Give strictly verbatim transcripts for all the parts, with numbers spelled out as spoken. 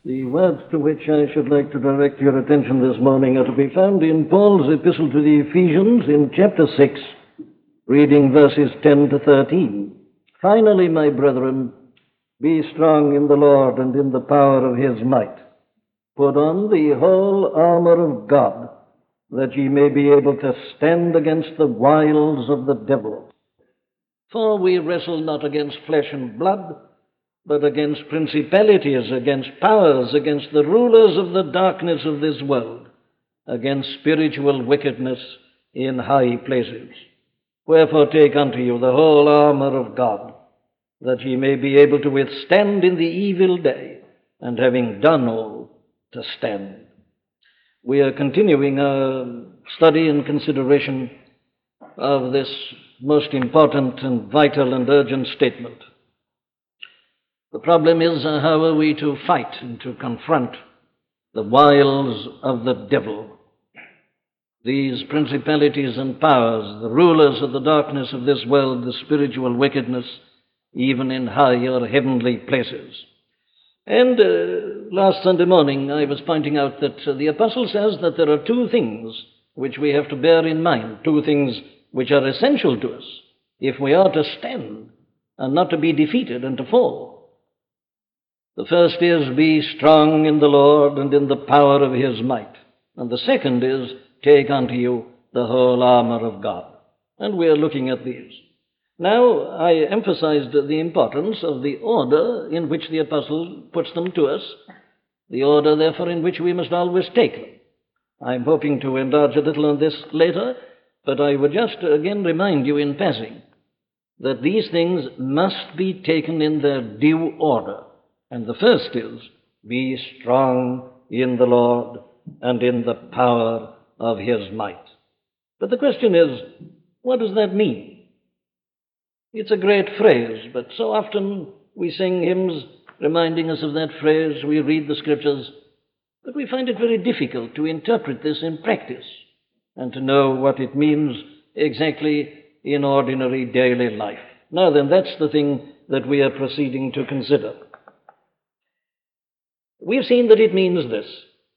The words to which I should like to direct your attention this morning are to be found in Paul's epistle to the Ephesians in chapter six, reading verses ten to thirteen. Finally, my brethren, be strong in the Lord and in the power of his might. Put on the whole armor of God, that ye may be able to stand against the wiles of the devil. For we wrestle not against flesh and blood, but against principalities, against powers, against the rulers of the darkness of this world, against spiritual wickedness in high places. Wherefore take unto you the whole armor of God, that ye may be able to withstand in the evil day, and having done all, to stand. We are continuing our study and consideration of this most important and vital and urgent statement. The problem is, uh, how are we to fight and to confront the wiles of the devil, these principalities and powers, the rulers of the darkness of this world, the spiritual wickedness, even in high or heavenly places. And uh, last Sunday morning I was pointing out that uh, the apostle says that there are two things which we have to bear in mind, two things which are essential to us if we are to stand and not to be defeated and to fall. The first is, be strong in the Lord and in the power of his might. And the second is, take unto you the whole armor of God. And we are looking at these. Now, I emphasized the importance of the order in which the apostle puts them to us, the order, therefore, in which we must always take them. I'm hoping to enlarge a little on this later, but I would just again remind you in passing that these things must be taken in their due order. And the first is, be strong in the Lord and in the power of his might. But the question is, what does that mean? It's a great phrase, but so often we sing hymns reminding us of that phrase, we read the scriptures, but we find it very difficult to interpret this in practice and to know what it means exactly in ordinary daily life. Now then, that's the thing that we are proceeding to consider. We've seen that it means this,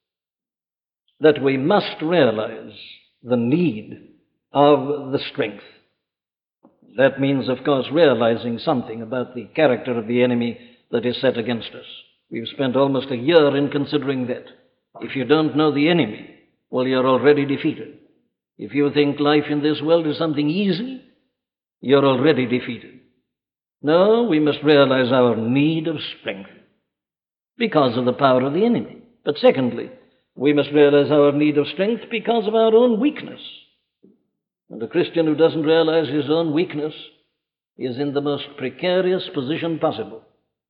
that we must realize the need of the strength. That means, of course, realizing something about the character of the enemy that is set against us. We've spent almost a year in considering that. If you don't know the enemy, well, you're already defeated. If you think life in this world is something easy, you're already defeated. No, we must realize our need of strength because of the power of the enemy. But secondly, we must realize our need of strength because of our own weakness. And a Christian who doesn't realize his own weakness is in the most precarious position possible.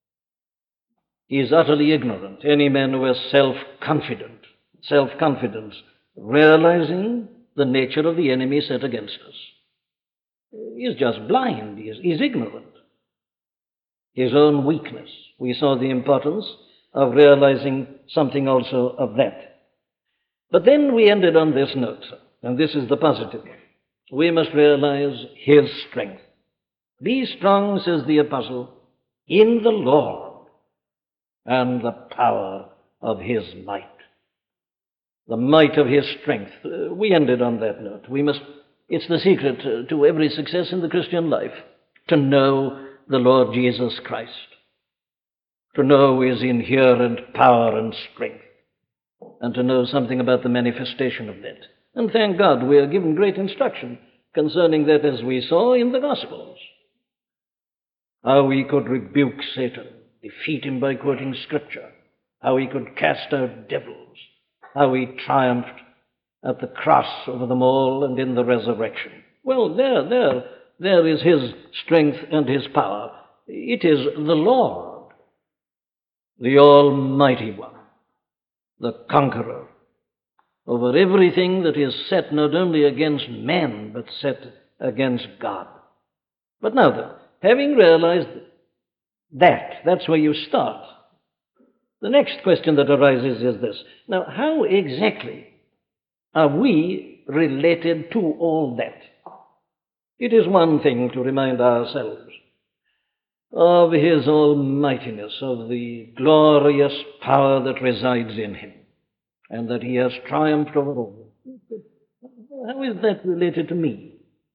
He is utterly ignorant. Any man who has self-confident, self-confidence, realizing the nature of the enemy set against us, he is just blind. He is, he is ignorant. His own weakness. We saw the importance of realizing something also of that. But then we ended on this note, and this is the positive one. We must realize his strength. Be strong, says the apostle, in the Lord and the power of his might. The might of his strength. Uh, we ended on that note. We must, it's the secret uh, to every success in the Christian life, to know the Lord Jesus Christ, to know his inherent power and strength, and to know something about the manifestation of that. And thank God we are given great instruction concerning that, as we saw in the Gospels. How we could rebuke Satan, defeat him by quoting Scripture, how he could cast out devils, how he triumphed at the cross over them all and in the resurrection. Well, there, there, there is his strength and his power. It is the Lord, the Almighty One, the conqueror over everything that is set not only against man, but set against God. But now then, having realized that, that's where you start. The next question that arises is this. Now, how exactly are we related to all that? It is one thing to remind ourselves of his almightiness, of the glorious power that resides in him, and that he has triumphed over all. How is that related to me?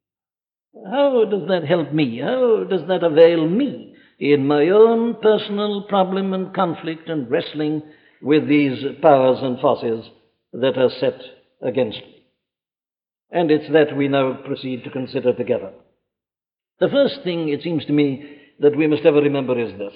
How does that help me? How does that avail me in my own personal problem and conflict and wrestling with these powers and forces that are set against me? And it's that we now proceed to consider together. The first thing, it seems to me, that we must ever remember is this: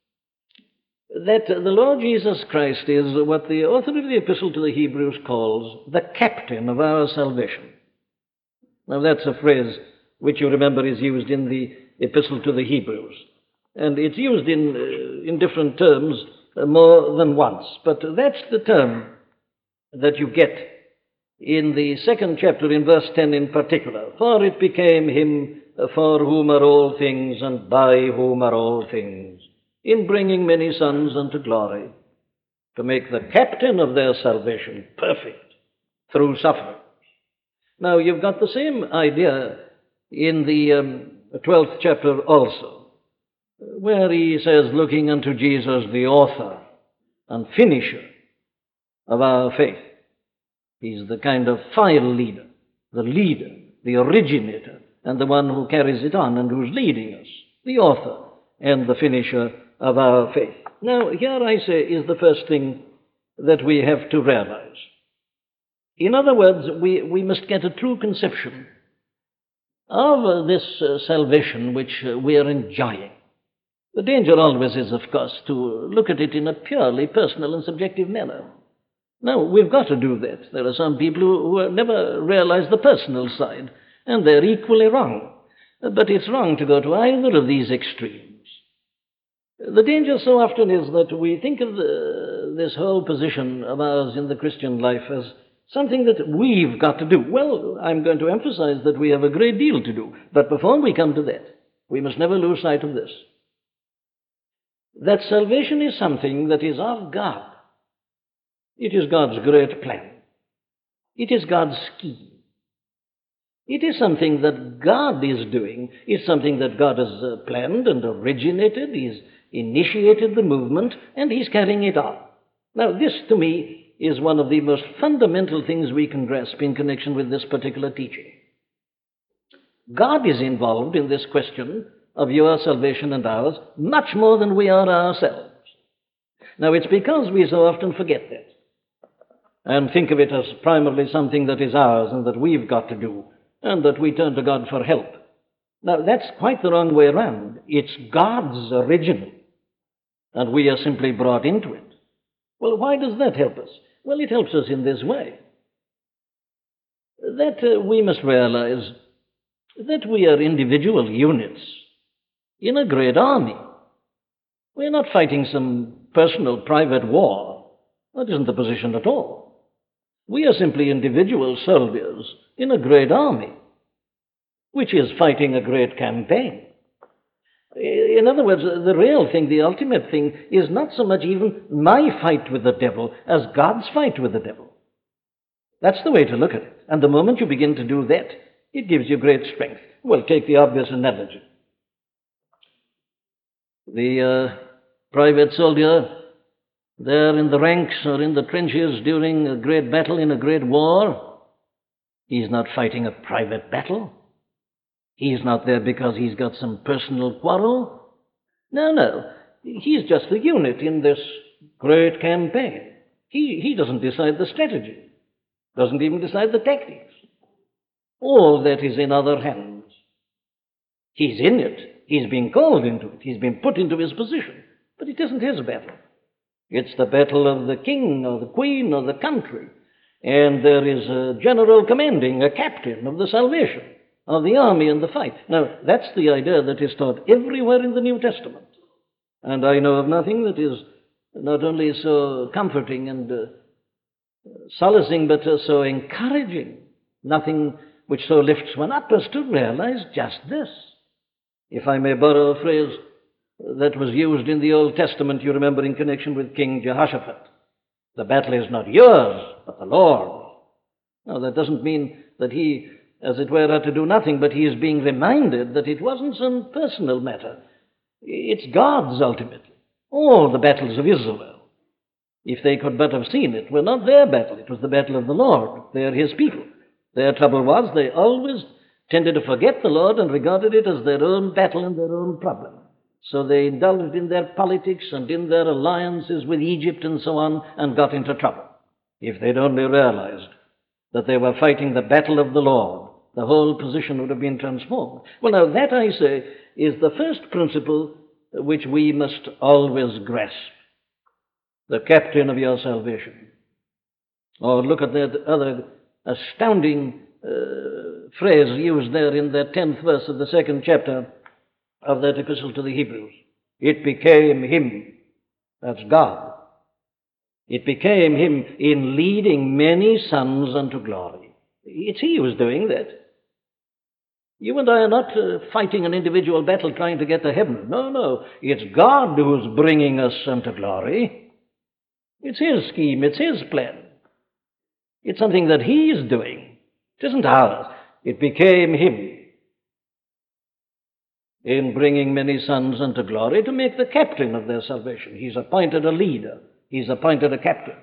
that the Lord Jesus Christ is what the author of the Epistle to the Hebrews calls the captain of our salvation. Now, that's a phrase which, you remember, is used in the Epistle to the Hebrews. And it's used in, uh, in different terms uh, more than once. But that's the term that you get in the second chapter, in verse ten in particular. For it became him for whom are all things, and by whom are all things, in bringing many sons unto glory, to make the captain of their salvation perfect through suffering. Now, you've got the same idea in the um, twelfth chapter also, where he says, looking unto Jesus, the author and finisher of our faith. He's the kind of file leader, the leader, the originator, and the one who carries it on and who's leading us, the author and the finisher of our faith. Now, here I say is the first thing that we have to realize. In other words, we, we must get a true conception of uh, this uh, salvation which uh, we are enjoying. The danger always is, of course, to look at it in a purely personal and subjective manner. Now, we've got to do that. There are some people who, who never realize the personal side, and they're equally wrong. But it's wrong to go to either of these extremes. The danger so often is that we think of the, this whole position of ours in the Christian life as something that we've got to do. Well, I'm going to emphasize that we have a great deal to do. But before we come to that, we must never lose sight of this: that salvation is something that is of God. It is God's great plan. It is God's scheme. It is something that God is doing. It's something that God has uh, planned and originated. He's initiated the movement, and He's carrying it on. Now, this, to me, is one of the most fundamental things we can grasp in connection with this particular teaching. God is involved in this question of your salvation and ours much more than we are ourselves. Now, it's because we so often forget that and think of it as primarily something that is ours and that we've got to do, and that we turn to God for help. Now, that's quite the wrong way around. It's God's original, and we are simply brought into it. Well, why does that help us? Well, it helps us in this way: that uh, we must realize that we are individual units in a great army. We're not fighting some personal, private war. That isn't the position at all. We are simply individual soldiers in a great army, which is fighting a great campaign. In other words, the real thing, the ultimate thing, is not so much even my fight with the devil as God's fight with the devil. That's the way to look at it. And the moment you begin to do that, it gives you great strength. Well, take the obvious analogy. The uh, private soldier there in the ranks or in the trenches during a great battle in a great war, he's not fighting a private battle. He's not there because he's got some personal quarrel. No, no. He's just a unit in this great campaign. He, he doesn't decide the strategy, doesn't even decide the tactics. All that is in other hands. He's in it. He's been called into it. He's been put into his position. But it isn't his battle. It's the battle of the king or the queen or the country. And there is a general commanding, a captain of the salvation of the army and the fight. Now, that's the idea that is taught everywhere in the New Testament. And I know of nothing that is not only so comforting and uh, solacing, but uh, so encouraging. Nothing which so lifts one up as to realize just this. If I may borrow a phrase that was used in the Old Testament, you remember, in connection with King Jehoshaphat: the battle is not yours, but the Lord. Now, that doesn't mean that he, as it were, had to do nothing, but he is being reminded that it wasn't some personal matter. It's God's ultimately. All the battles of Israel, if they could but have seen it, were not their battle. It was the battle of the Lord. They are his people. Their trouble was they always tended to forget the Lord and regarded it as their own battle and their own problem. So they indulged in their politics and in their alliances with Egypt and so on and got into trouble. If they'd only realized that they were fighting the battle of the Lord, the whole position would have been transformed. Well, now, that, I say, is the first principle which we must always grasp. The captain of your salvation. Or look at that other astounding uh, phrase used there in the tenth verse of the second chapter of that epistle to the Hebrews. It became him, that's God. It became him in leading many sons unto glory. It's he who's doing that. You and I are not uh, fighting an individual battle trying to get to heaven. No, no. It's God who's bringing us unto glory. It's his scheme. It's his plan. It's something that he's doing. It isn't ours. It became him in bringing many sons unto glory to make the captain of their salvation. He's appointed a leader. He's appointed a captain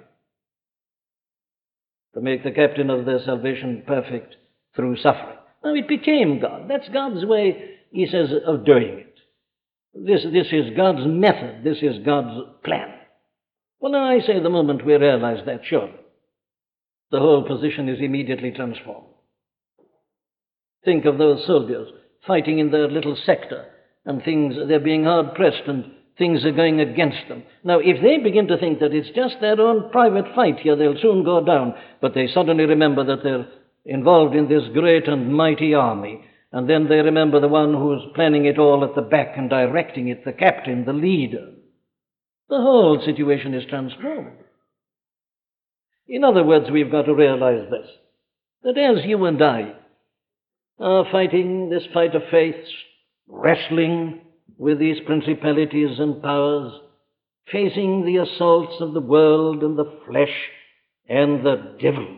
to make the captain of their salvation perfect through suffering. Now, it became God. That's God's way, he says, of doing it. This, this is God's method. This is God's plan. Well, now, I say the moment we realize that, sure, the whole position is immediately transformed. Think of those soldiers fighting in their little sector, and things, they're being hard-pressed, and things are going against them. Now, if they begin to think that it's just their own private fight here, they'll soon go down, but they suddenly remember that they're involved in this great and mighty army, and then they remember the one who's planning it all at the back and directing it, the captain, the leader. The whole situation is transformed. In other words, we've got to realize this, that as you and I are fighting this fight of faith, wrestling with these principalities and powers, facing the assaults of the world and the flesh and the devil,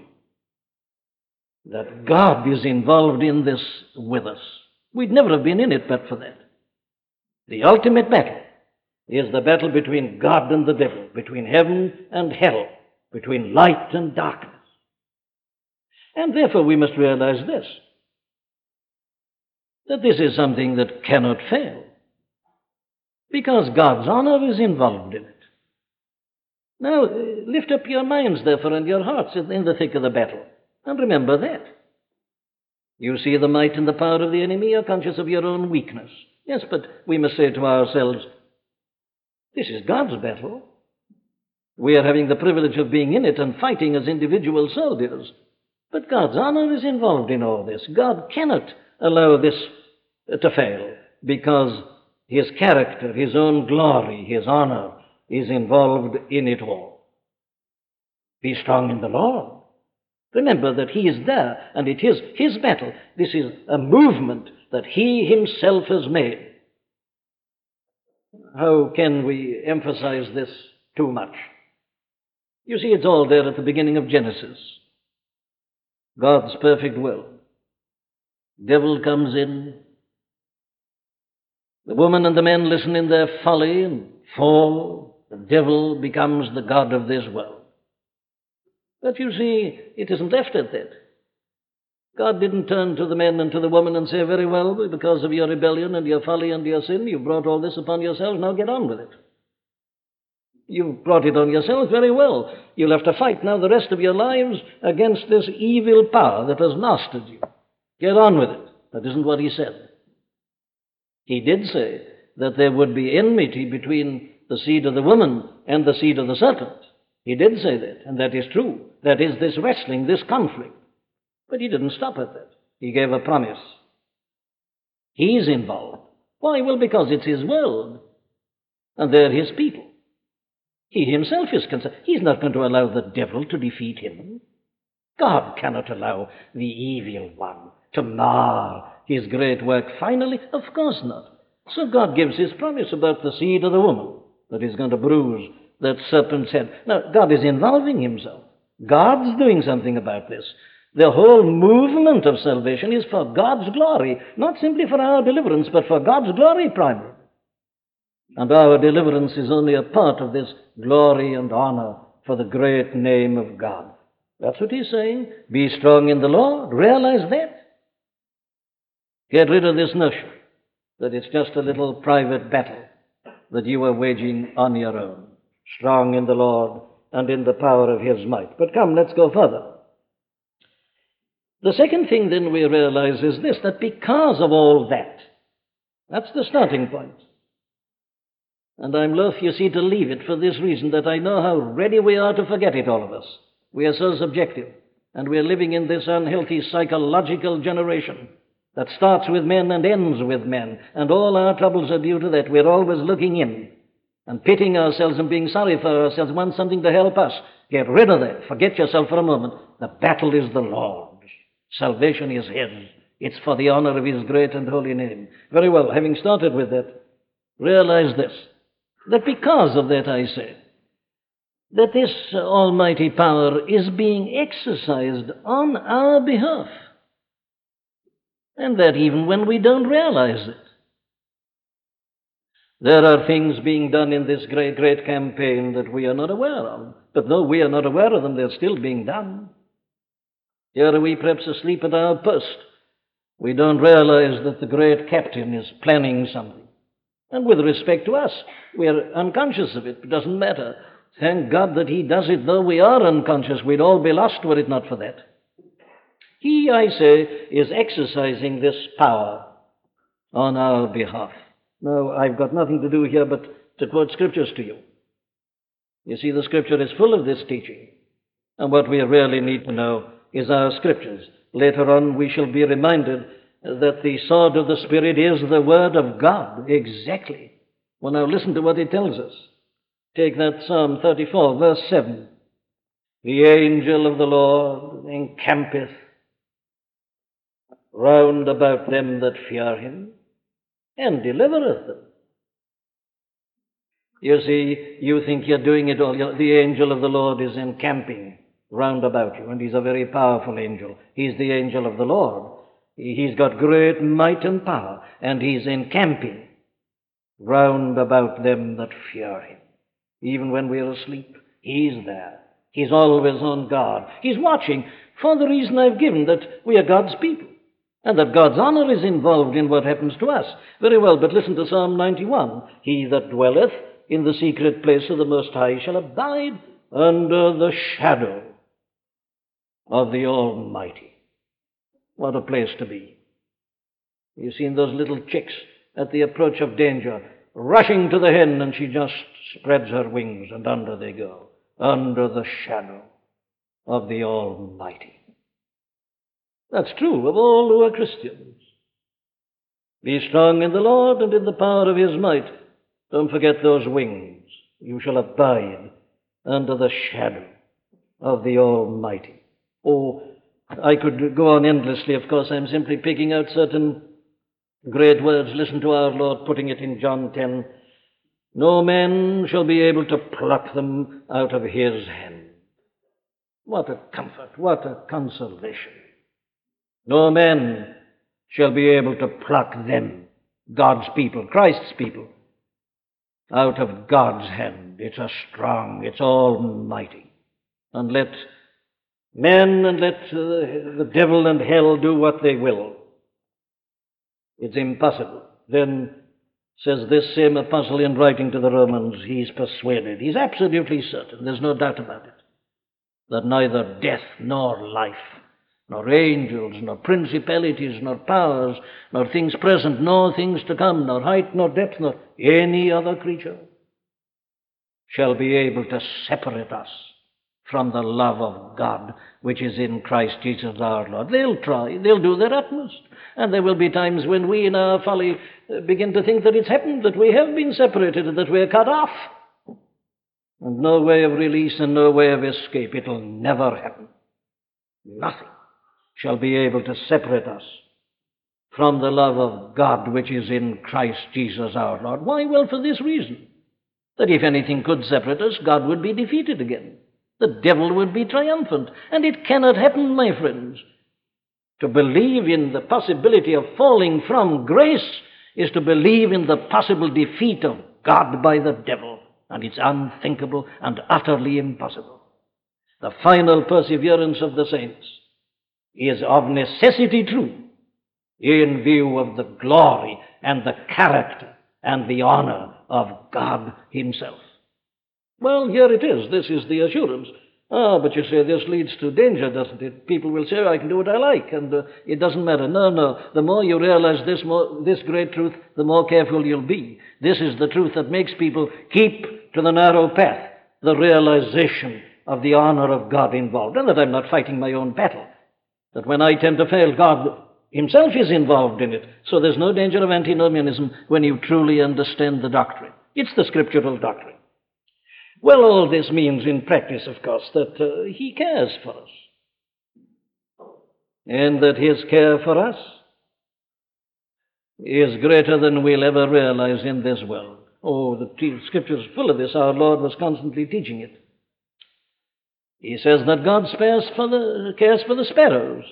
that God is involved in this with us. We'd never have been in it but for that. The ultimate battle is the battle between God and the devil, between heaven and hell, between light and darkness. And therefore we must realize this, that this is something that cannot fail, because God's honor is involved in it. Now, lift up your minds, therefore, and your hearts in the thick of the battle. And remember that. You see the might and the power of the enemy, you're conscious of your own weakness. Yes, but we must say to ourselves, this is God's battle. We are having the privilege of being in it and fighting as individual soldiers. But God's honor is involved in all this. God cannot allow this to fail, because his character, his own glory, his honor is involved in it all. Be strong in the Lord. Remember that he is there, and it is his battle. This is a movement that he himself has made. How can we emphasize this too much? You see, it's all there at the beginning of Genesis. God's perfect will. Devil comes in. The woman and the men listen in their folly and fall. The devil becomes the god of this world. But you see, it isn't left at that. God didn't turn to the men and to the woman and say, very well, because of your rebellion and your folly and your sin, you've brought all this upon yourselves, now get on with it. You've brought it on yourselves, very well. You'll have to fight now the rest of your lives against this evil power that has mastered you. Get on with it. That isn't what he said. He did say that there would be enmity between the seed of the woman and the seed of the serpent. He did say that, and that is true. That is this wrestling, this conflict. But he didn't stop at that. He gave a promise. He's involved. Why? Well, because it's his world, and they're his people. He himself is concerned. He's not going to allow the devil to defeat him. God cannot allow the evil one to mar his great work finally. Of course not. So God gives his promise about the seed of the woman that is going to bruise that serpent's head. Now, God is involving himself. God's doing something about this. The whole movement of salvation is for God's glory, not simply for our deliverance, but for God's glory primarily. And our deliverance is only a part of this glory and honor for the great name of God. That's what he's saying. Be strong in the Lord. Realize that. Get rid of this notion that it's just a little private battle that you are waging on your own. Strong in the Lord and in the power of his might. But come, let's go further. The second thing then we realize is this, that because of all that, that's the starting point. And I'm loath, you see, to leave it for this reason, that I know how ready we are to forget it, all of us. We are so subjective, and we are living in this unhealthy psychological generation that starts with men and ends with men, and all our troubles are due to that. We're always looking in and pitying ourselves and being sorry for ourselves, want something to help us. Get rid of that. Forget yourself for a moment. The battle is the Lord's. Salvation is his. It's for the honor of his great and holy name. Very well, having started with that, realize this, that because of that, I say, that this almighty power is being exercised on our behalf, and that even when we don't realize it. There are things being done in this great, great campaign that we are not aware of, but though we are not aware of them, they're still being done. Here are we perhaps asleep at our post. We don't realize that the great captain is planning something. And with respect to us, we are unconscious of it. It doesn't matter. Thank God that he does it, though we are unconscious. We'd all be lost were it not for that. He, I say, is exercising this power on our behalf. Now, I've got nothing to do here but to quote scriptures to you. You see, the scripture is full of this teaching. And what we really need to know is our scriptures. Later on, we shall be reminded that the sword of the Spirit is the word of God. Exactly. Well, now listen to what it tells us. Take that Psalm thirty-four, verse seven. The angel of the Lord encampeth round about them that fear him, and delivereth them. You see, you think you're doing it all. The angel of the Lord is encamping round about you, and he's a very powerful angel. He's the angel of the Lord. He's got great might and power, and he's encamping round about them that fear him. Even when we're asleep, he's there. He's always on guard. He's watching for the reason I've given, that we are God's people, and that God's honor is involved in what happens to us. Very well, but listen to Psalm ninety-one. He that dwelleth in the secret place of the Most High shall abide under the shadow of the Almighty. What a place to be. You've seen those little chicks at the approach of danger, rushing to the hen, and she just spreads her wings, and under they go, under the shadow of the Almighty. That's true of all who are Christians. Be strong in the Lord and in the power of his might. Don't forget those wings. You shall abide under the shadow of the Almighty. Oh, I could go on endlessly. Of course, I'm simply picking out certain great words. Listen to our Lord putting it in John ten. No man shall be able to pluck them out of his hand. What a comfort, what a consolation. No man shall be able to pluck them, God's people, Christ's people, out of God's hand. It's a strong, it's almighty. And let men and let uh, the devil and hell do what they will, it's impossible. Then, says this same apostle in writing to the Romans, he's persuaded, he's absolutely certain, there's no doubt about it, that neither death nor life, nor angels, nor principalities, nor powers, nor things present, nor things to come, nor height, nor depth, nor any other creature shall be able to separate us from the love of God, which is in Christ Jesus our Lord. They'll try, they'll do their utmost, and there will be times when we in our folly begin to think that it's happened, that we have been separated, and that we're cut off, and no way of release and no way of escape. It'll never happen. Nothing shall be able to separate us from the love of God which is in Christ Jesus our Lord. Why? Well, for this reason, that if anything could separate us, God would be defeated again. The devil would be triumphant. And it cannot happen, my friends. To believe in the possibility of falling from grace is to believe in the possible defeat of God by the devil, and it's unthinkable and utterly impossible. The final perseverance of the saints is of necessity true in view of the glory and the character and the honor of God himself. Well, here it is. This is the assurance. Ah, but you say this leads to danger, doesn't it? People will say, I can do what I like, and uh, it doesn't matter. No, no. The more you realize this, more, this great truth, the more careful you'll be. This is the truth that makes people keep to the narrow path, the realization of the honor of God involved, and that I'm not fighting my own battle. That when I tend to fail, God himself is involved in it. So there's no danger of antinomianism when you truly understand the doctrine. It's the scriptural doctrine. Well, all this means in practice, of course, that uh, he cares for us. And that his care for us is greater than we'll ever realize in this world. Oh, the t- scripture's full of this. Our Lord was constantly teaching it. He says that God spares for the, cares for the sparrows.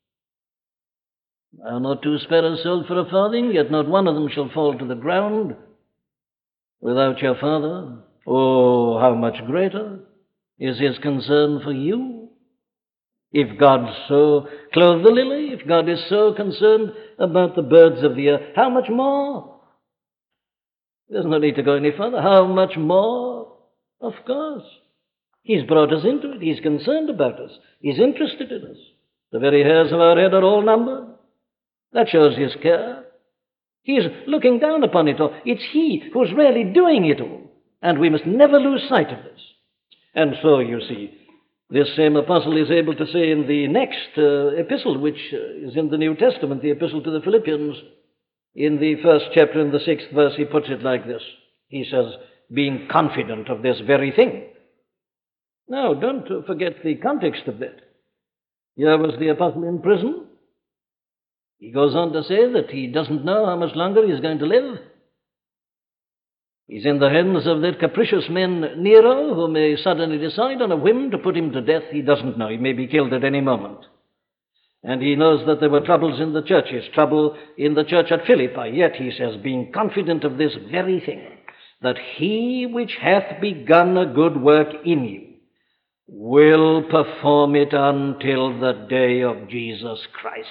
Are not two sparrows sold for a farthing, yet not one of them shall fall to the ground without your Father. Oh, how much greater is his concern for you. If God so clothed the lily, if God is so concerned about the birds of the earth, how much more? There's no need to go any further. How much more? Of course. He's brought us into it. He's concerned about us. He's interested in us. The very hairs of our head are all numbered. That shows his care. He's looking down upon it all. It's he who's really doing it all. And we must never lose sight of this. And so, you see, this same apostle is able to say in the next uh, epistle, which uh, is in the New Testament, the epistle to the Philippians, in the first chapter, in the sixth verse, he puts it like this. He says, being confident of this very thing. Now, don't uh, forget the context of that. Here was the apostle in prison. He goes on to say that he doesn't know how much longer he's going to live. He's in the hands of that capricious man Nero, who may suddenly decide on a whim to put him to death. He doesn't know. He may be killed at any moment. And he knows that there were troubles in the churches, trouble in the church at Philippi. Yet, he says, being confident of this very thing, that he which hath begun a good work in you will perform it until the day of Jesus Christ.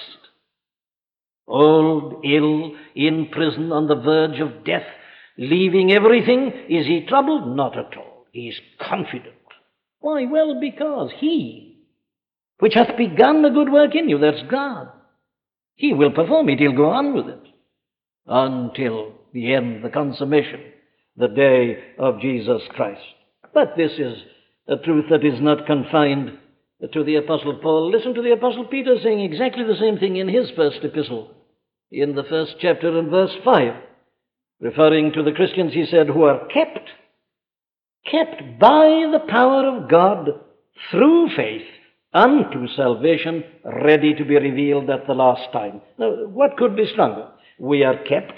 Old, ill, in prison, on the verge of death, leaving everything, is he troubled? Not at all. He is confident. Why? Well, because he, which hath begun a good work in you, that's God, he will perform it. He'll go on with it until the end, the consummation, the day of Jesus Christ. But this is a truth that is not confined to the Apostle Paul. Listen to the Apostle Peter saying exactly the same thing in his first epistle, in the first chapter and verse five. Referring to the Christians, he said, who are kept, kept by the power of God through faith unto salvation, ready to be revealed at the last time. Now, what could be stronger? We are kept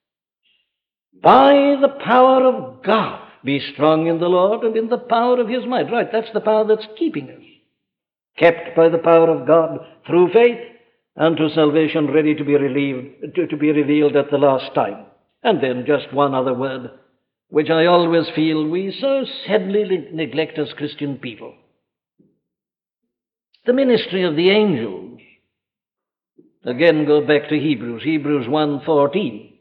by the power of God. Be strong in the Lord and in the power of his might. Right, that's the power that's keeping us. Kept by the power of God through faith unto salvation, ready to be relieved, to, to be revealed at the last time. And then just one other word, which I always feel we so sadly neglect as Christian people. The ministry of the angels. Again, go back to Hebrews, Hebrews one fourteen.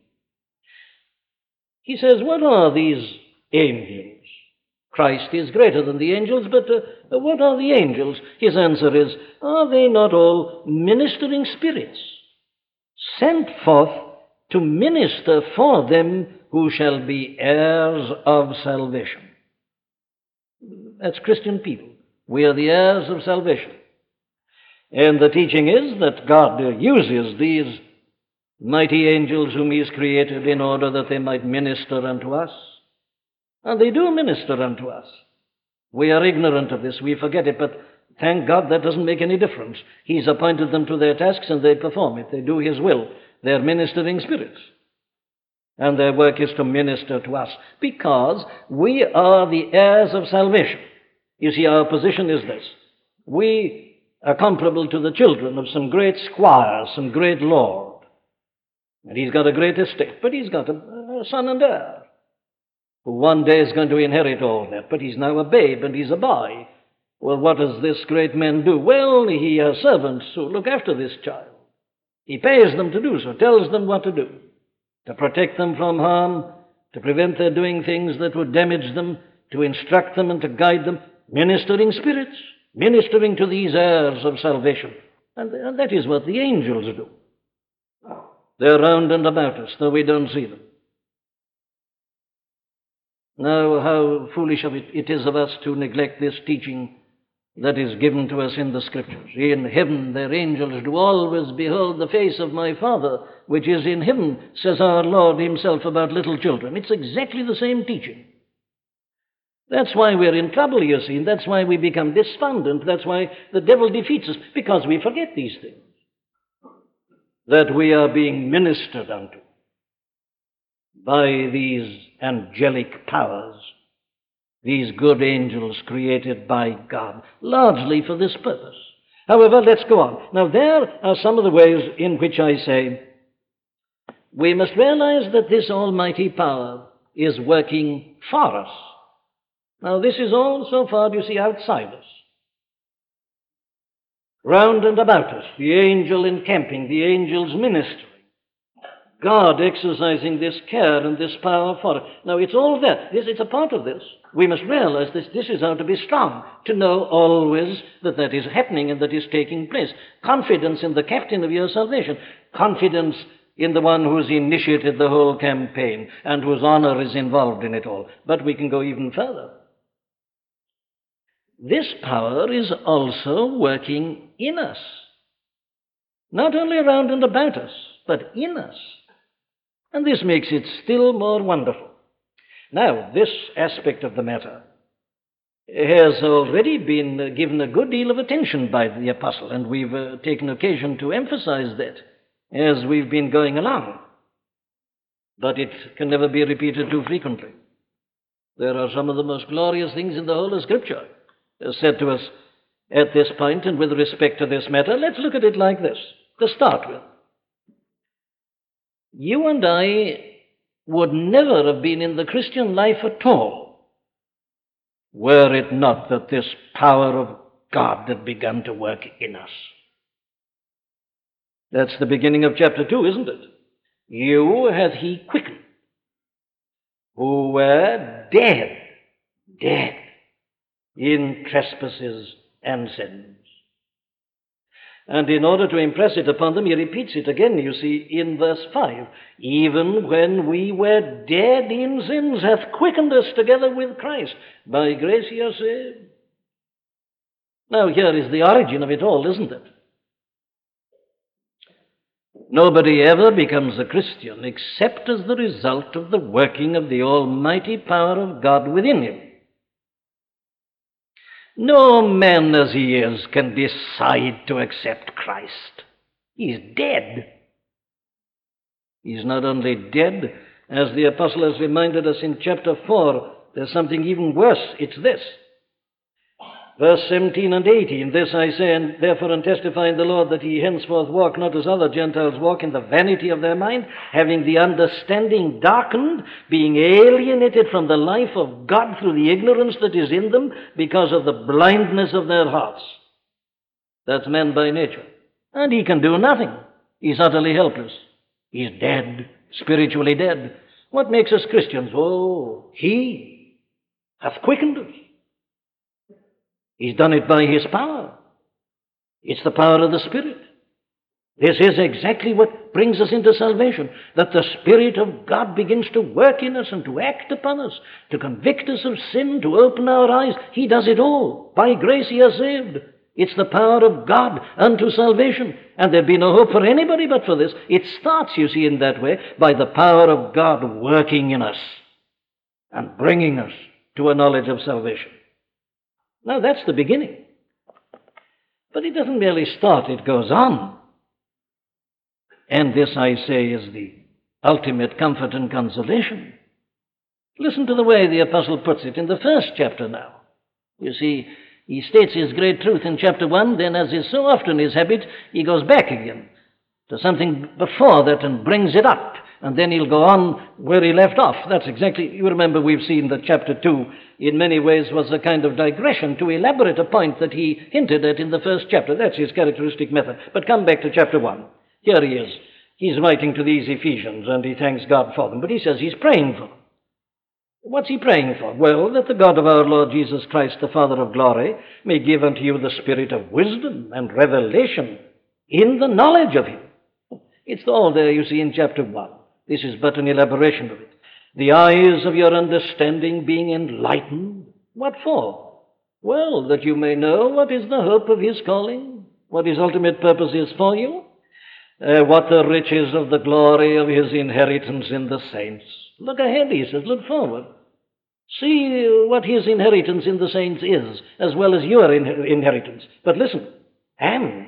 He says, what are these angels? Christ is greater than the angels, but uh, what are the angels? His answer is, are they not all ministering spirits, sent forth to minister for them who shall be heirs of salvation? That's Christian people. We are the heirs of salvation. And the teaching is that God uses these mighty angels whom he has created in order that they might minister unto us. And they do minister unto us. We are ignorant of this. We forget it, but thank God that doesn't make any difference. He's appointed them to their tasks and they perform it. They do his will. They're ministering spirits. And their work is to minister to us because we are the heirs of salvation. You see, our position is this. We are comparable to the children of some great squire, some great lord. And he's got a great estate, but he's got a, a son and heir. who one day is going to inherit all that. But he's now a babe and he's a boy. Well, what does this great man do? Well, he has servants who look after this child. He pays them to do so, tells them what to do, to protect them from harm, to prevent their doing things that would damage them, to instruct them and to guide them, ministering spirits, ministering to these heirs of salvation. And, and that is what the angels do. They're round and about us, though we don't see them. Now, how foolish of it, it is of us to neglect this teaching that is given to us in the Scriptures. In heaven their angels do always behold the face of my Father, which is in heaven, says our Lord himself about little children. It's exactly the same teaching. That's why we're in trouble, you see, and that's why we become despondent. That's why the devil defeats us, because we forget these things, that we are being ministered unto by these angelic powers, these good angels created by God, largely for this purpose. However, let's go on. Now, there are some of the ways in which I say we must realize that this almighty power is working for us. Now, this is all, so far, you see, outside us. Round and about us, the angel encamping, the angels ministering, God exercising this care and this power for us. Now, it's all there. This, it's a part of this. We must realize this. This is how to be strong, to know always that that is happening and that is taking place. Confidence in the captain of your salvation. Confidence in the one who's initiated the whole campaign and whose honor is involved in it all. But we can go even further. This power is also working in us. Not only around and about us, but in us. And this makes it still more wonderful. Now, this aspect of the matter has already been given a good deal of attention by the apostle, and we've uh, taken occasion to emphasize that as we've been going along. But it can never be repeated too frequently. There are some of the most glorious things in the whole of Scripture said to us at this point, and with respect to this matter. Let's look at it like this, to start with. You and I would never have been in the Christian life at all were it not that this power of God had begun to work in us. That's the beginning of chapter two, isn't it? You hath he quickened, who were dead, dead in trespasses and sins. And in order to impress it upon them, he repeats it again, you see, in verse five. Even when we were dead in sins, hath quickened us together with Christ. By grace ye are saved. Now here is the origin of it all, isn't it? Nobody ever becomes a Christian except as the result of the working of the almighty power of God within him. No man as he is can decide to accept Christ. He's dead. He's not only dead, as the apostle has reminded us in chapter four, there's something even worse. It's this. Verse seventeen and eighteen, this I say, and therefore and testify in the Lord, that ye henceforth walk not as other Gentiles walk, in the vanity of their mind, having the understanding darkened, being alienated from the life of God through the ignorance that is in them, because of the blindness of their hearts. That's man by nature. And he can do nothing. He's utterly helpless. He's dead, spiritually dead. What makes us Christians? Oh, he hath quickened us. He's done it by his power. It's the power of the Spirit. This is exactly what brings us into salvation, that the Spirit of God begins to work in us and to act upon us, to convict us of sin, to open our eyes. He does it all. By grace ye are saved. It's the power of God unto salvation. And there'd be no hope for anybody but for this. It starts, you see, in that way, by the power of God working in us and bringing us to a knowledge of salvation. Now, that's the beginning. But it doesn't merely start, it goes on. And this, I say, is the ultimate comfort and consolation. Listen to the way the apostle puts it in the first chapter now. You see, he states his great truth in chapter one, then, as is so often his habit, he goes back again to something before that and brings it up And then he'll go on where he left off. That's exactly, you remember we've seen that chapter two in many ways was a kind of digression to elaborate a point that he hinted at in the first chapter. That's his characteristic method. But come back to chapter one. Here he is. He's writing to these Ephesians, and he thanks God for them. But he says he's praying for them. What's he praying for? Well, that the God of our Lord Jesus Christ, the Father of glory, may give unto you the spirit of wisdom and revelation in the knowledge of him. It's all there, you see, in chapter one. This is but an elaboration of it. The eyes of your understanding being enlightened. What for? Well, that you may know what is the hope of his calling, what his ultimate purpose is for you, uh, what the riches of the glory of his inheritance in the saints. Look ahead, he says, look forward. See what his inheritance in the saints is, as well as your in- inheritance. But listen, and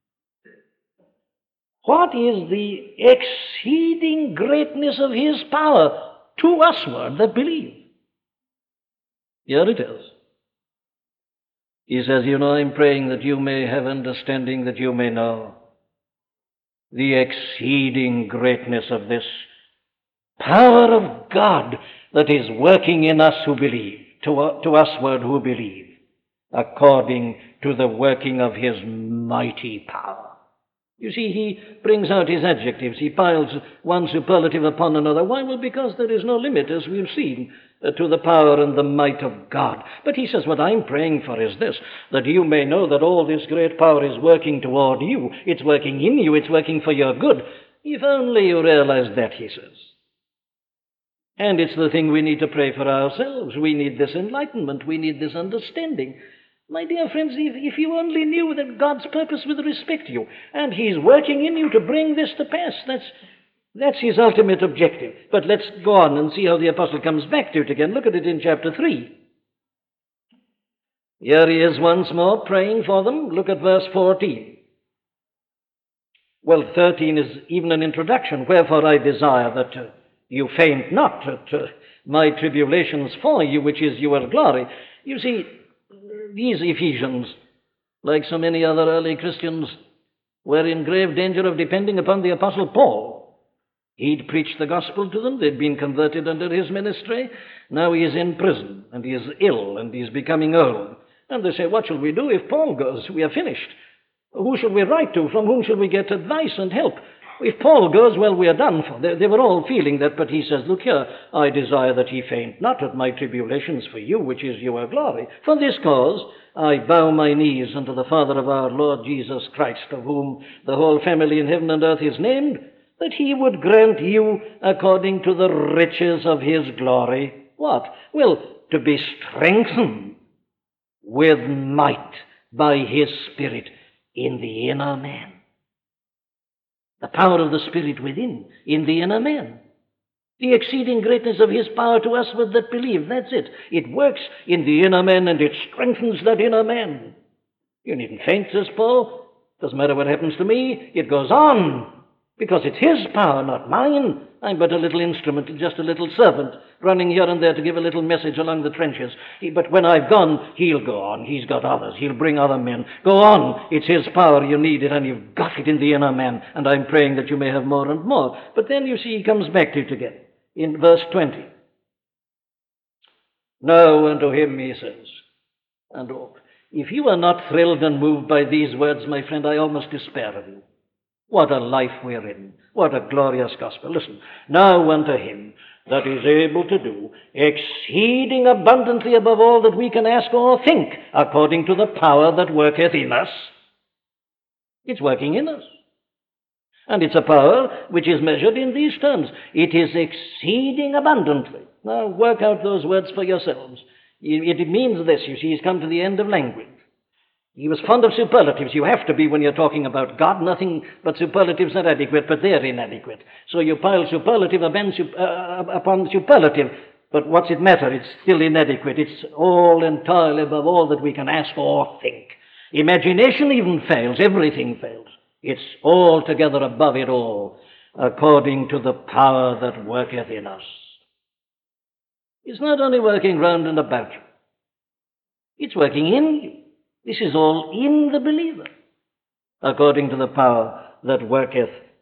what is the exceeding greatness of his power to usward that believe? Here it is. He says, you know, I'm praying that you may have understanding, that you may know the exceeding greatness of this power of God that is working in us who believe, to, to usward who believe, according to the working of his mighty power. You see, he brings out his adjectives. He piles one superlative upon another. Why? Well, because there is no limit, as we've seen, uh, to the power and the might of God. But he says, what I'm praying for is this, that you may know that all this great power is working toward you. It's working in you. It's working for your good. If only you realize that, he says. And it's the thing we need to pray for ourselves. We need this enlightenment. We need this understanding. My dear friends, if, if you only knew that God's purpose with respect to you, and he's working in you to bring this to pass, that's, that's his ultimate objective. But let's go on and see how the apostle comes back to it again. Look at it in chapter three. Here he is once more praying for them. Look at verse fourteen. Well, thirteen is even an introduction. Wherefore I desire that uh, you faint not at uh, my tribulations for you, which is your glory. You see, these Ephesians, like so many other early Christians, were in grave danger of depending upon the Apostle Paul. He'd preached the gospel to them. They'd been converted under his ministry. Now he is in prison, and he is ill, and he is becoming old. And they say, what shall we do if Paul goes? We are finished. Who shall we write to? From whom shall we get advice and help? If Paul goes, well, we are done for. They, they were all feeling that, but he says, look here, I desire that he faint not at my tribulations for you, which is your glory. For this cause I bow my knees unto the Father of our Lord Jesus Christ, of whom the whole family in heaven and earth is named, that he would grant you according to the riches of his glory. What? Well, to be strengthened with might by his Spirit in the inner man. The power of the Spirit within, in the inner man. The exceeding greatness of his power to us with that believe. That's it. It works in the inner man and it strengthens that inner man. You needn't faint, says Paul. Doesn't matter what happens to me. It goes on. Because it's his power, not mine. I'm but a little instrument, just a little servant, running here and there to give a little message along the trenches. He, but when I've gone, he'll go on. He's got others. He'll bring other men. Go on. It's his power. You need it, and you've got it in the inner man. And I'm praying that you may have more and more. But then, you see, he comes back to it again in verse twenty. Now unto him, he says. And oh, if you are not thrilled and moved by these words, my friend, I almost despair of you. What a life we're in. What a glorious gospel. Listen, now unto him that is able to do exceeding abundantly above all that we can ask or think, according to the power that worketh in us. It's working in us. And it's a power which is measured in these terms. It is exceeding abundantly. Now work out those words for yourselves. It, it means this, you see, he's come to the end of language. He was fond of superlatives. You have to be when you're talking about God. Nothing but superlatives are adequate, but they're inadequate. So you pile superlative upon superlative. But what's it matter? It's still inadequate. It's all entirely above all that we can ask or think. Imagination even fails. Everything fails. It's altogether above it all, according to the power that worketh in us. It's not only working round and about you. It's working in you. This is all in the believer, according to the power that worketh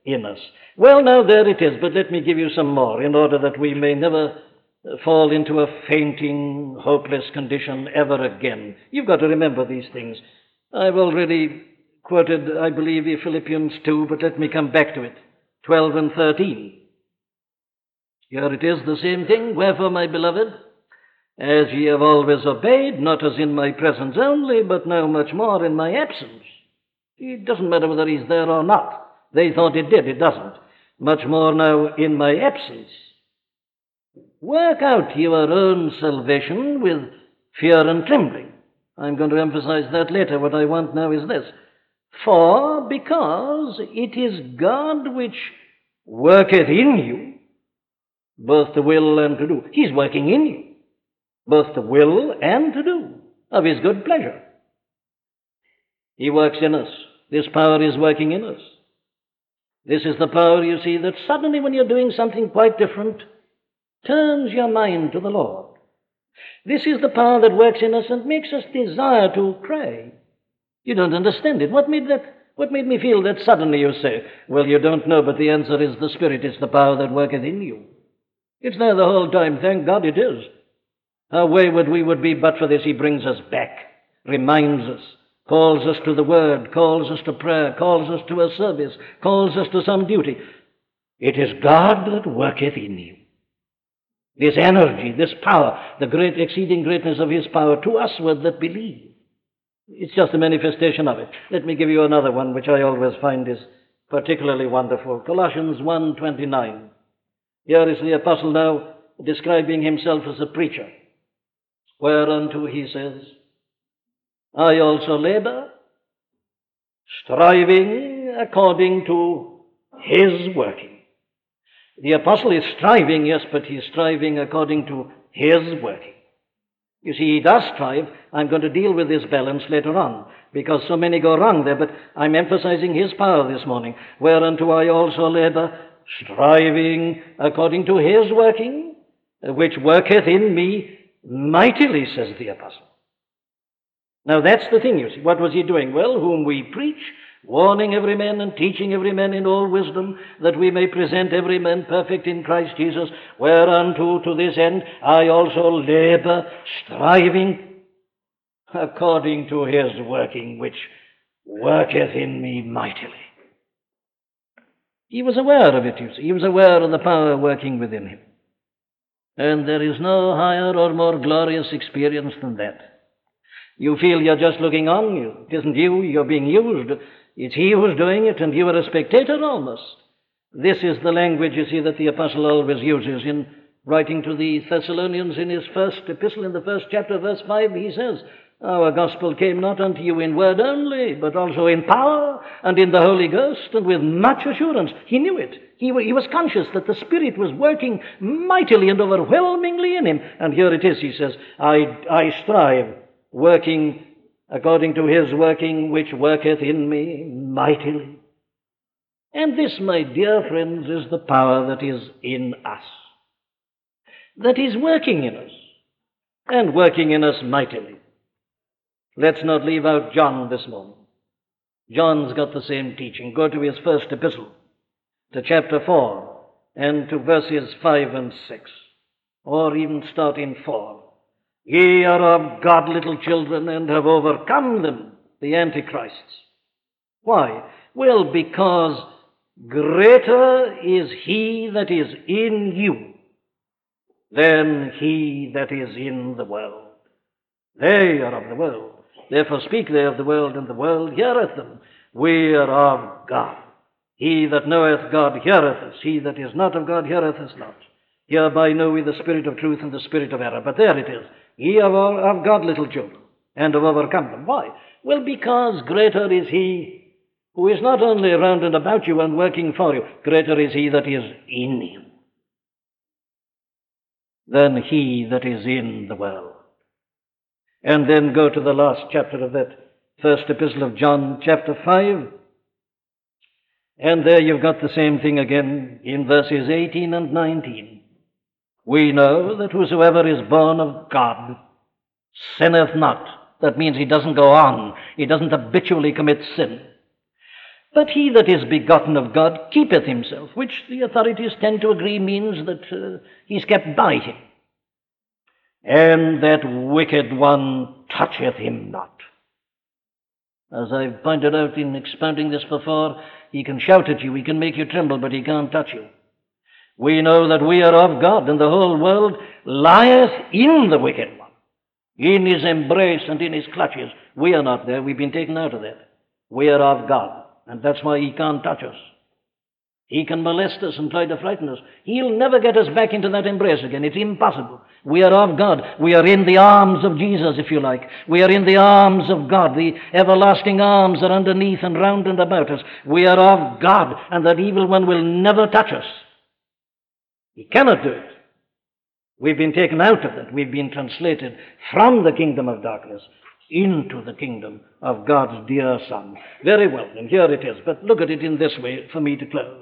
in us. Well, now there it is, but let me give you some more in order that we may never fall into a fainting, hopeless condition ever again. You've got to remember these things. I've already quoted, I believe, Philippians two, but let me come back to it, twelve and thirteen. Here it is, the same thing. Wherefore, my beloved, as ye have always obeyed, not as in my presence only, but now much more in my absence. It doesn't matter whether he's there or not. They thought it did. It doesn't. Much more now in my absence. Work out your own salvation with fear and trembling. I'm going to emphasize that later. What I want now is this. For, because it is God which worketh in you, both to will and to do. He's working in you, both to will and to do, of his good pleasure. He works in us. This power is working in us. This is the power, you see, that suddenly when you're doing something quite different, turns your mind to the Lord. This is the power that works in us and makes us desire to pray. You don't understand it. What made that? What made me feel that suddenly, you say? Well, you don't know, but the answer is the Spirit is the power that worketh in you. It's there the whole time. Thank God it is. How wayward we would be but for this. He brings us back, reminds us, calls us to the Word, calls us to prayer, calls us to a service, calls us to some duty. It is God that worketh in you. This energy, this power, the great exceeding greatness of his power to usward that believe. It's just a manifestation of it. Let me give you another one, which I always find is particularly wonderful. Colossians one twenty-nine. Here is the apostle now describing himself as a preacher. Whereunto he says, I also labor, striving according to his working. The apostle is striving, yes, but he's striving according to his working. You see, he does strive. I'm going to deal with this balance later on, because so many go wrong there, but I'm emphasizing his power this morning. Whereunto I also labor, striving according to his working, which worketh in me mightily, says the apostle. Now that's the thing, you see. What was he doing? Well, whom we preach, warning every man and teaching every man in all wisdom, that we may present every man perfect in Christ Jesus, whereunto to this end I also labor, striving according to his working, which worketh in me mightily. He was aware of it, you see. He was aware of the power working within him. And there is no higher or more glorious experience than that. You feel you're just looking on. It isn't you, you're being used. It's he who's doing it, and you are a spectator almost. This is the language, you see, that the apostle always uses in writing to the Thessalonians in his first epistle, in the first chapter, verse five. He says, our gospel came not unto you in word only, but also in power and in the Holy Ghost, and with much assurance. He knew it. He, he was conscious that the Spirit was working mightily and overwhelmingly in him. And here it is, he says, I, I strive, working according to his working, which worketh in me mightily. And this, my dear friends, is the power that is in us, that is working in us, and working in us mightily. Let's not leave out John this morning. John's got the same teaching. Go to his first epistle, to chapter four, and to verses five and six, or even start in four. Ye are of God, little children, and have overcome them, the Antichrists. Why? Well, because greater is he that is in you than he that is in the world. They are of the world. Therefore speak they of the world, and the world heareth them. We are of God. He that knoweth God heareth us. He that is not of God heareth us not. Hereby know we the spirit of truth and the spirit of error. But there it is. Ye are of God, little children, and have overcome them. Why? Well, because greater is he who is not only around and about you and working for you, greater is he that is in you than he that is in the world. And then go to the last chapter of that first epistle of John, chapter five. And there you've got the same thing again in verses eighteen and nineteen. We know that whosoever is born of God sinneth not. That means he doesn't go on. He doesn't habitually commit sin. But he that is begotten of God keepeth himself, which the authorities tend to agree means that uh, he's kept by him. And that wicked one toucheth him not. As I've pointed out in expounding this before, he can shout at you, he can make you tremble, but he can't touch you. We know that we are of God, and the whole world lieth in the wicked one, in his embrace and in his clutches. We are not there. We've been taken out of that. We are of God, and that's why he can't touch us. He can molest us and try to frighten us. He'll never get us back into that embrace again. It's impossible. We are of God. We are in the arms of Jesus, if you like. We are in the arms of God. The everlasting arms are underneath and round and about us. We are of God, and that evil one will never touch us. He cannot do it. We've been taken out of it. We've been translated from the kingdom of darkness into the kingdom of God's dear Son. Very well, then here it is. But look at it in this way for me to close.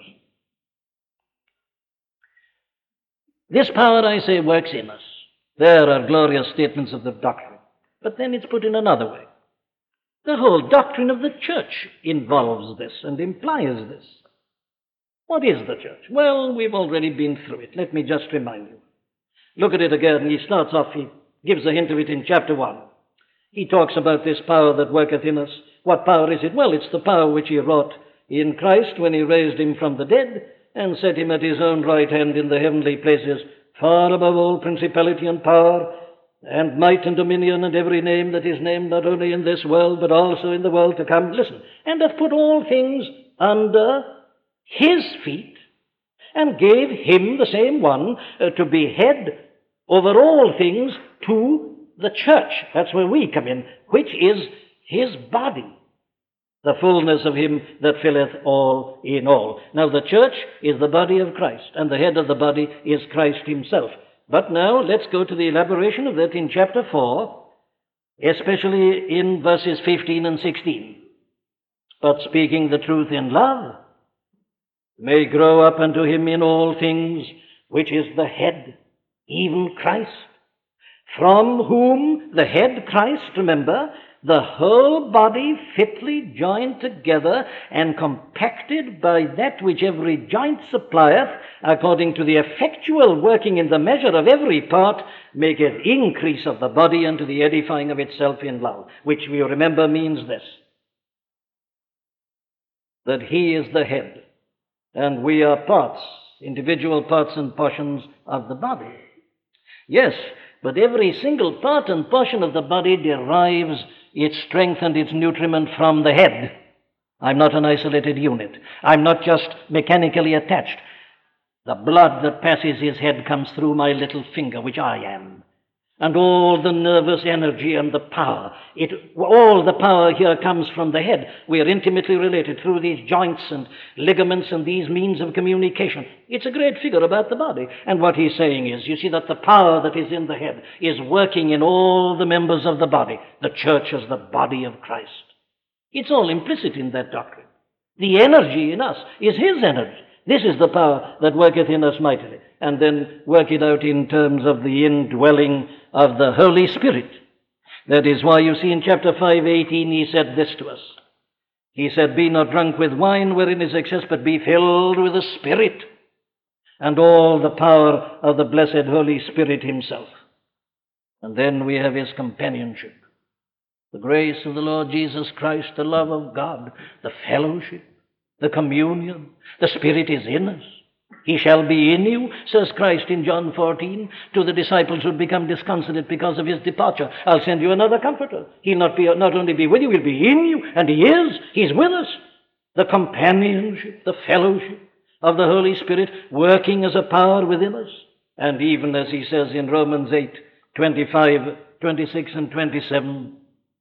This power, I say, works in us. There are glorious statements of the doctrine. But then it's put in another way. The whole doctrine of the church involves this and implies this. What is the church? Well, we've already been through it. Let me just remind you. Look at it again. He starts off, he gives a hint of it in chapter one. He talks about this power that worketh in us. What power is it? Well, it's the power which he wrought in Christ when he raised him from the dead and set him at his own right hand in the heavenly places, far above all principality and power and might and dominion and every name that is named, not only in this world but also in the world to come. Listen, and hath put all things under his feet, and gave him, the same one, uh, to be head over all things to the church. That's where we come in, which is his body, the fullness of him that filleth all in all. Now the church is the body of Christ, and the head of the body is Christ himself. But now let's go to the elaboration of that in chapter four, especially in verses fifteen and sixteen. But speaking the truth in love, may grow up unto him in all things, which is the head, even Christ, from whom the head Christ, remember, the whole body fitly joined together and compacted by that which every joint supplieth, according to the effectual working in the measure of every part, maketh increase of the body unto the edifying of itself in love, which we remember means this, that he is the head, and we are parts, individual parts and portions of the body. Yes, but every single part and portion of the body derives its strength and its nutriment from the head. I'm not an isolated unit. I'm not just mechanically attached. The blood that passes his head comes through my little finger, which I am. And all the nervous energy and the power, it, all the power here comes from the head. We are intimately related through these joints and ligaments and these means of communication. It's a great figure about the body. And what he's saying is, you see that the power that is in the head is working in all the members of the body. The church is the body of Christ. It's all implicit in that doctrine. The energy in us is his energy. This is the power that worketh in us mightily. And then work it out in terms of the indwelling of the Holy Spirit. That is why you see in chapter five, eighteen, he said this to us. He said, be not drunk with wine wherein is excess, but be filled with the Spirit, and all the power of the blessed Holy Spirit himself. And then we have his companionship, the grace of the Lord Jesus Christ, the love of God, the fellowship, the communion. The Spirit is in us. He shall be in you, says Christ in John fourteen, to the disciples who become disconsolate because of his departure. I'll send you another comforter. He'll not, be, not only be with you, he'll be in you, and he is. He's with us. The companionship, the fellowship of the Holy Spirit working as a power within us. And even as he says in Romans eight, twenty-five, twenty-six, and twenty-seven,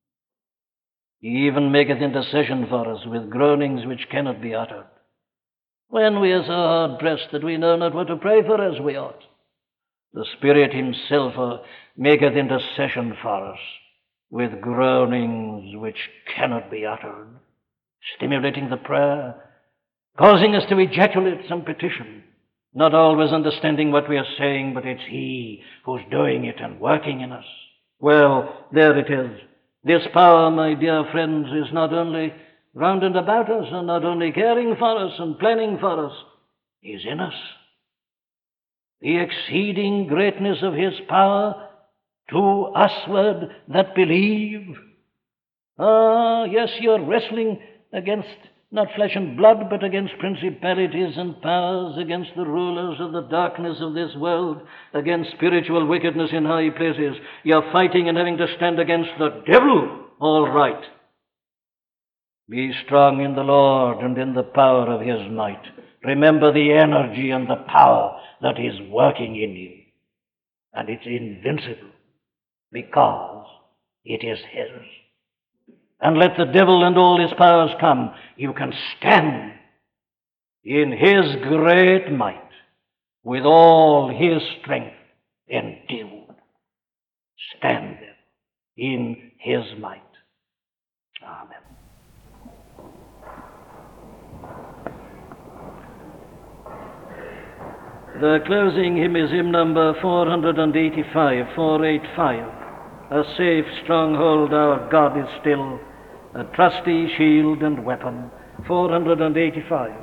he even maketh intercession for us with groanings which cannot be uttered, when we are so hard-pressed that we know not what to pray for as we ought. The Spirit himself uh, maketh intercession for us with groanings which cannot be uttered, stimulating the prayer, causing us to ejaculate some petition, not always understanding what we are saying, but it's he who's doing it and working in us. Well, there it is. This power, my dear friends, is not only round and about us, and not only caring for us and planning for us, is in us. The exceeding greatness of his power to usward that believe. Ah, yes, you're wrestling against not flesh and blood, but against principalities and powers, against the rulers of the darkness of this world, against spiritual wickedness in high places. You're fighting and having to stand against the devil, all right. Be strong in the Lord and in the power of his might. Remember the energy and the power that is working in you. And it's invincible because it is his. And let the devil and all his powers come. You can stand in his great might with all his strength endued. Stand there in his might. Amen. The closing hymn is hymn number four eighty-five, four eighty-five. A safe stronghold our God is still, a trusty shield and weapon, four eighty-five.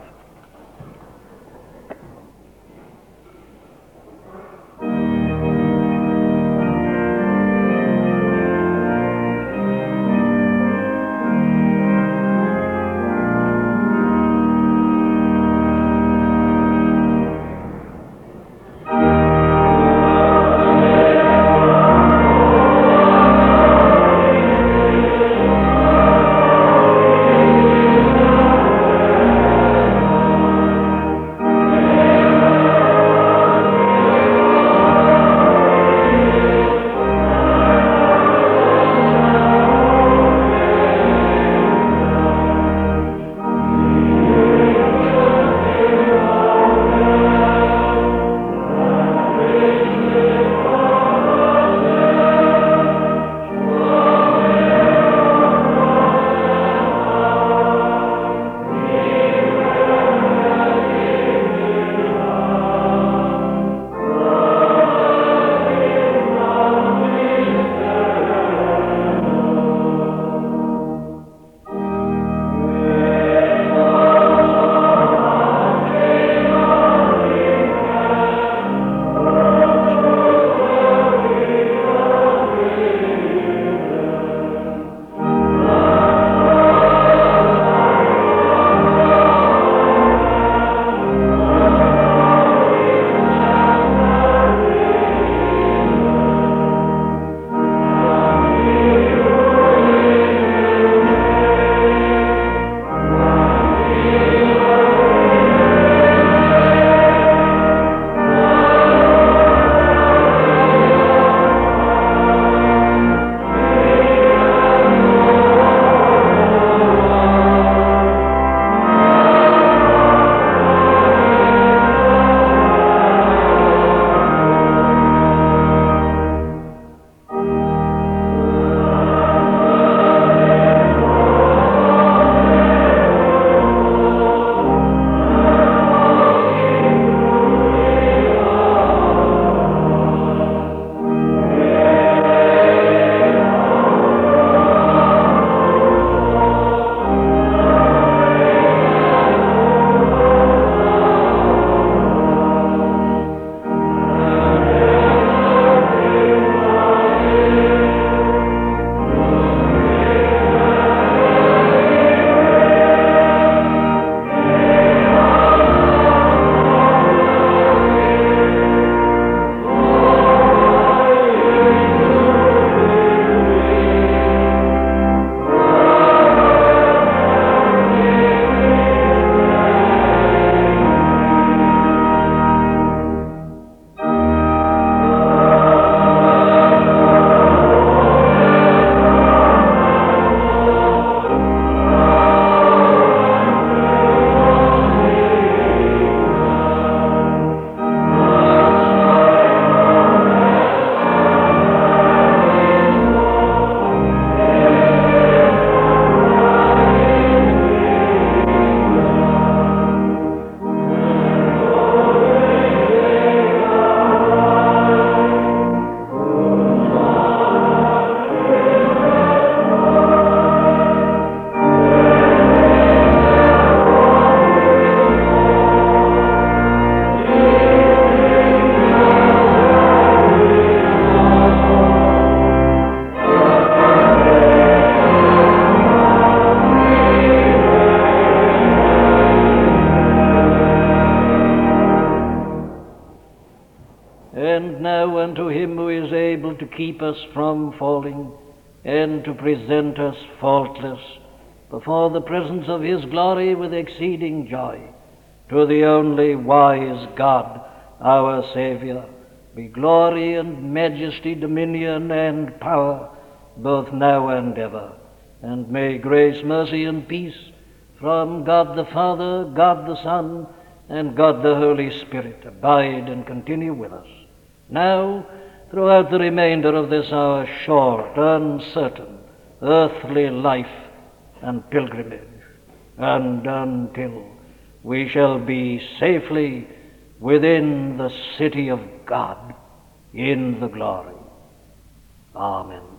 keep us from falling and to present us faultless before the presence of his glory with exceeding joy. To the only wise God, our Saviour, be glory and majesty, dominion and power, both now and ever. And may grace, mercy, and peace from God the Father, God the Son, and God the Holy Spirit abide and continue with us, now, throughout the remainder of this our short, uncertain, earthly life and pilgrimage, and until we shall be safely within the city of God in the glory. Amen.